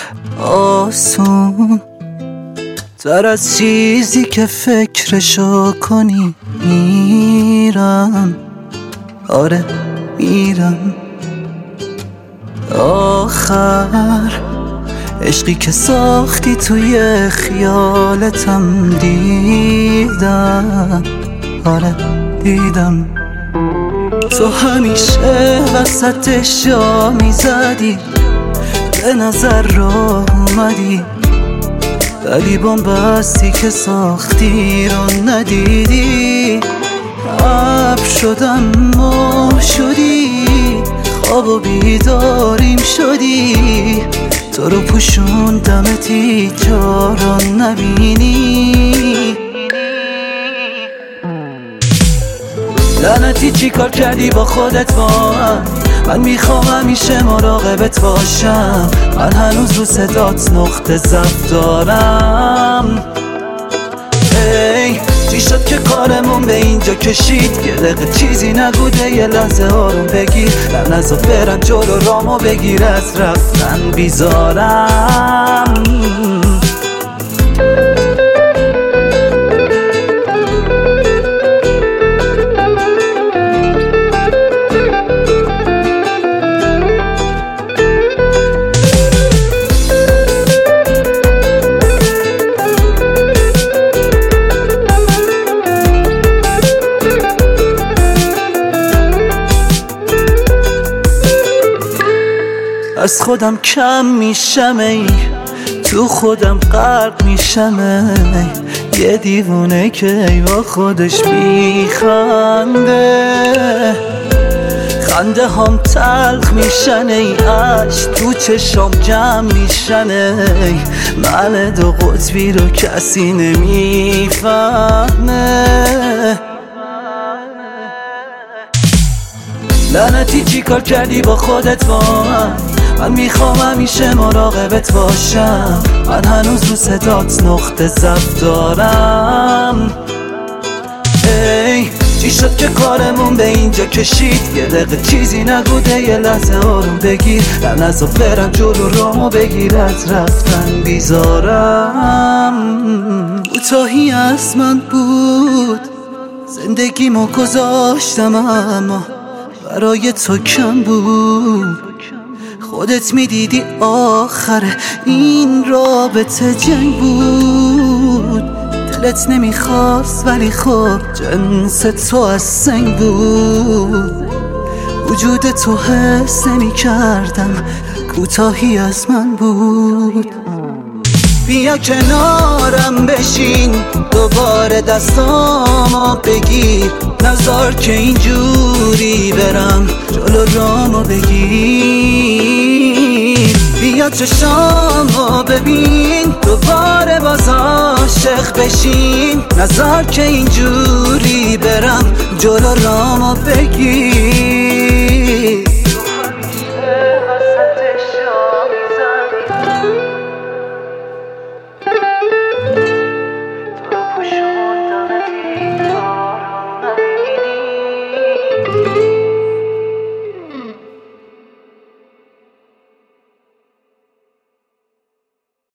آسون تر از چیزی که فکرشو کنی. میرم، آره میرم. آخر عشقی که ساختی توی خیالتم دیدم، آره دیدم. تو همیشه وسطش جا میزدی، به نظر را اومدی، ولی بومبستی که ساختی رو ندیدی. ابر شدم ماه شدی، خواب و بیداریم شدی. تو رو پوشوندمت هیچ جا رو نبینی. لعنتی چی کار کردی با خودت با من میخوام همیشه مراقبت باشم. من هنوز رو صدات نقطه ضعف دارم. ای چی شد که کارمون به اینجا کشید؟ یه دقیقه چیزی نبوده، یه لحظه آروم بگیر. نزا برن جلو رامو بگیر، از رفتن بیزارم. از خودم کم میشم، ای تو خودم غرق میشم. ای یه دیوونه که ای با خودش میخنده. خنده هم تلخ میشن، ای عشق تو چشام جمع میشن. ای من دو قطبی رو کسی نمیفهمه. لعنتی چی کار کردی با خودت با من میخوام همیشه مراقبت باشم. من هنوز رو صدات نقطه ضعف دارم. ای چی شد که کارمون به اینجا کشید؟ یه دقیقه چیزی نبوده، یه لحظه آروم بگیر. نزا برم جلو رامو بگیر، از رفتن بیزارم. کوتاهی از من بود، زندگیمو گذاشتم اما برای تو کم بود. خودت میدیدی آخر این رابطه جنگ بود. دلت نمیخواست ولی خب جنس تو از سنگ بود. وجود تو حس نمیکردم، کوتاهی از من بود. بیا کنارم بشین، دوباره دستامو بگیر. نذار که اینجوری برم جلو رامو بگیر. بیا چشامو ببین، دوباره باز عاشق بشین. نذار که اینجوری برم جلو رامو بگیر.